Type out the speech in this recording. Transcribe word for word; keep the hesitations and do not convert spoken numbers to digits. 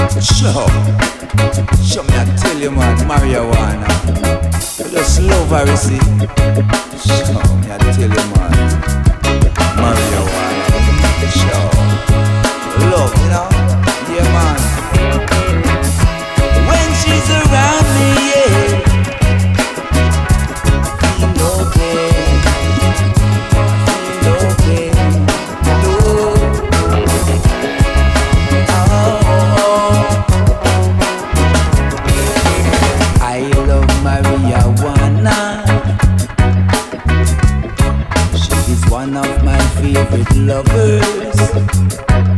Sure, sure me I tell you man, marijuana. You just love her, you see. Sure, me I tell you man, marijuana. Sure, love, you know, yeah man. When she's around me, yeah, feel okay, feel okay. No, oh, I love marijuana. She is one of my favorite lovers.